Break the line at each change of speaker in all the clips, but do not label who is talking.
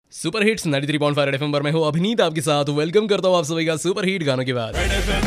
Super hits 93.5 red FM पर मैं हूँ अभिनीत आपके साथ। वेलकम करता हूँ आप सभी का सुपर हिट गानों के बाद।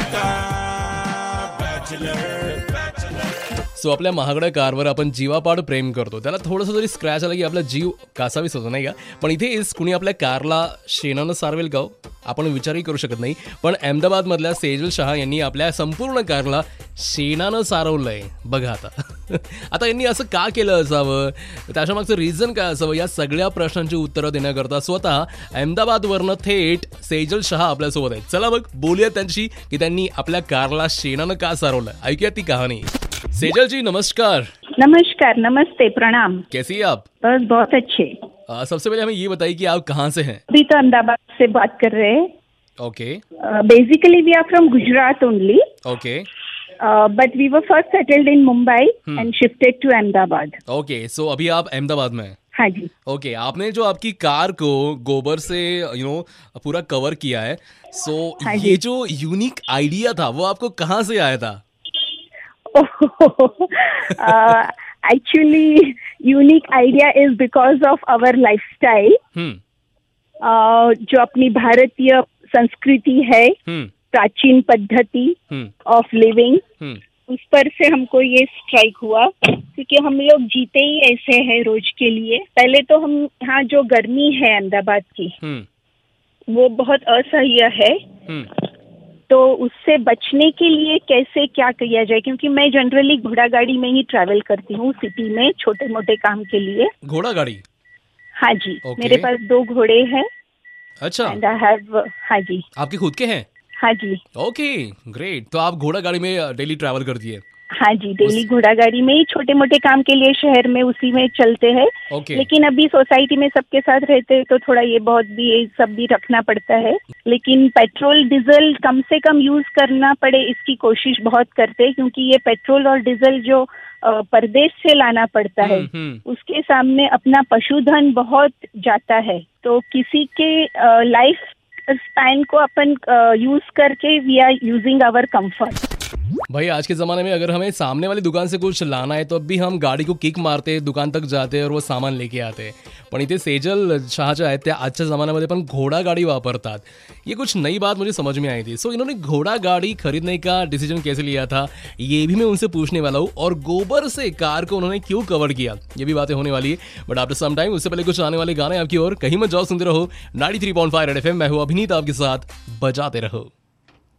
सो आपल्या महागड्या कारवर आपण जीवापाड प्रेम करतो, त्याला थोडंसं जरी स्क्रॅच आला की आपला जीव कासावीस होतो, नाही का? पण इथे कुणी आपल्या कारला शेणानं सारवेल का? आपण विचारही करू शकत नाही. पण अहमदाबादमधल्या सेजल शहा यांनी आपल्या संपूर्ण कारला शेणानं सारवलंय. बघा आता यांनी असं का केलं असावं, त्याच्यामागचं रिझन काय असावं, या सगळ्या प्रश्नांची उत्तरं देण्याकरता स्वतः अहमदाबादवरनं थेट सेजल शहा आपल्यासोबत आहेत. चला मग बोलूया त्यांची की त्यांनी आपल्या कारला शेणानं का सारवलं. ऐकूया ती कहाणी. सेजल जी नमस्कार.
नमस्कार, नमस्ते, प्रणाम.
कैसी हैं आप?
बस बहुत अच्छे.
सबसे पहले हमें ये बताइए कि आप कहाँ से हैं?
अभी तो अहमदाबाद से बात कर रहे हैं.
Okay.
Basically we are from Gujarat only.
Okay.
But we were first settled in Mumbai and shifted to Ahmedabad.
Okay, so अभी आप अहमदाबाद में हैं?
हाँ जी.
ओके, आपने जो आपकी कार को गोबर से पूरा कवर किया है, सो
हाँ
ये जो यूनिक आइडिया था वो आपको कहाँ से आया था?
Actually, unique idea is because of our lifestyle. जो अपनी भारतीय संस्कृति है, प्राचीन पद्धति ऑफ लिविंग, उस पर से हमको ये स्ट्राइक हुआ क्योंकि हम लोग जीते ही ऐसे हैं रोज के लिए. पहले तो हम यहाँ जो गर्मी है अहमदाबाद की वो बहुत असह्य है, तो उससे बचने के लिए कैसे क्या किया जाए, क्योंकि मैं जनरली घोड़ा गाड़ी में ही ट्रैवल करती हूँ सिटी में छोटे मोटे काम के लिए.
घोड़ा गाड़ी?
हाँ जी. मेरे पास 2 घोड़े हैं.
अच्छा.
And I have. हाँ जी.
आपके खुद के हैं?
हाँ जी.
Okay, great. तो आप घोड़ा गाड़ी में डेली ट्रैवल करती है?
हाँ जी, डेली घोड़ा गाड़ी में ही छोटे मोटे काम के लिए शहर में उसी में चलते हैं. लेकिन अभी सोसाइटी में सबके साथ रहते हैं तो थोड़ा ये बहुत भी ये सब भी रखना पड़ता है. लेकिन पेट्रोल डीजल कम से कम यूज करना पड़े इसकी कोशिश बहुत करते हैं, क्योंकि ये पेट्रोल और डीजल जो परदेश से लाना पड़ता है उसके सामने अपना पशुधन बहुत जाता है. तो किसी के लाइफ स्पैन को अपन यूज करके we are using our comfort.
भाई आज के ज़माने में अगर हमें सामने वाली दुकान से कुछ लाना है तो अब भी हम गाडी को किक मारते, दुकान तक जाते और वो सामान लेके आते. पण इथे सेजल शहा ज्या आहेत त्या आजच्या ज़मान्यामध्ये पण घोड़ा गाड़ी वापरतात. ये कुछ नई बात मुझे समझ में आई थी. सो इन्होंने घोड़ा गाड़ी खरीदने का डिसीजन कैसे लिया था ये भी मैं उनसे पूछने वाला हूँ, और गोबर से कार को उन्होंने क्यों कवर किया ये भी बातें होने वाली है. बट आफ्टर सम टाइम, उससे पहले कुछ आने वाले गाने आपकी ओर. कहीं मत जाओ, सुनते रहो 93.5 रेड एफएम. मैं हूँ अभिनीत आपके साथ. बजाते रहो.